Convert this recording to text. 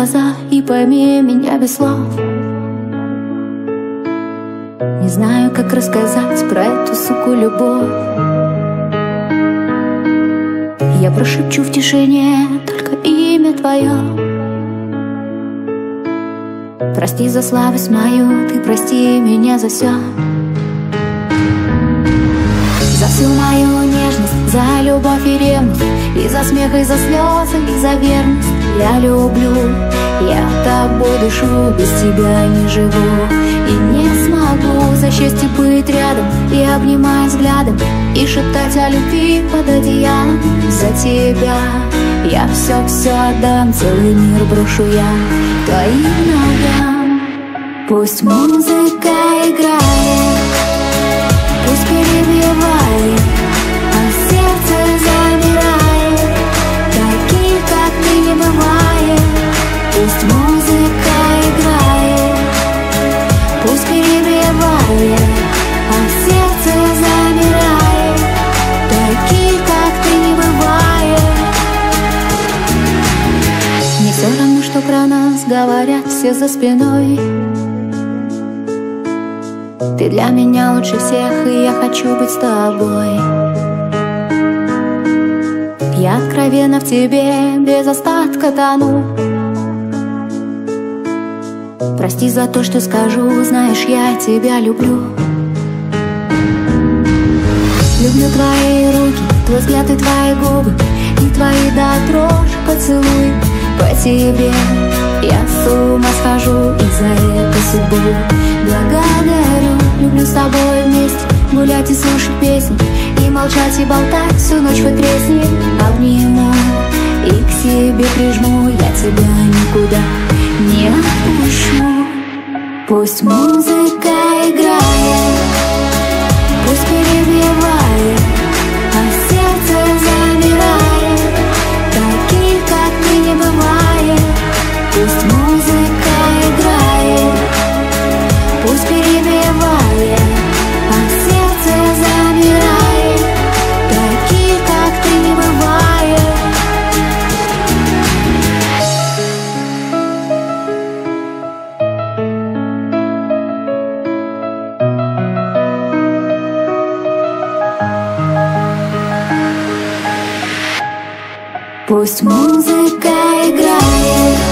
глаза и пойми меня без слов. Не знаю, как рассказать про эту, суку, любовь. Я прошепчу в тишине только имя твое. Прости за слабость мою, ты прости меня за все. За всю мою нежность, за любовь и ревность, и за смех, и за слезы, и за верность. Я люблю, я тобой дышу, без тебя не живу. И не смогу за счастье быть рядом и обнимать взглядом, и шептать о любви под одеялом. За тебя я все отдам, целый мир брошу я твоим ногам. Пусть музыка играет, пусть перебивает, а сердце замирает, таких, как ты, не бывает. Пусть музыка играет, пусть перебивает, а сердце замирает, таких, как ты, не бывает. Не все равно, что про нас говорят все за спиной. Ты для меня лучше всех, и я хочу быть с тобой. Я откровенно в тебе без остатка тону. Прости за то, что скажу, знаешь, я тебя люблю. Люблю твои руки, твой взгляд и твои губы, и твои до дрожи поцелуй. По тебе я с ума схожу, и за эту судьбу благодарю. Люблю с тобой вместе гулять и слушать песни, и молчать, и болтать всю ночь хоть тресни. Обниму и к себе прижму, я тебя никуда не отпущу. Пусть музыка играет, пусть перебивает, а сердце замирает, таких, как ты, не бывает. Пусть музыка играет, пусть перебивает, а сердце замирает, таких, как ты, не бывает. Пусть музыка играет,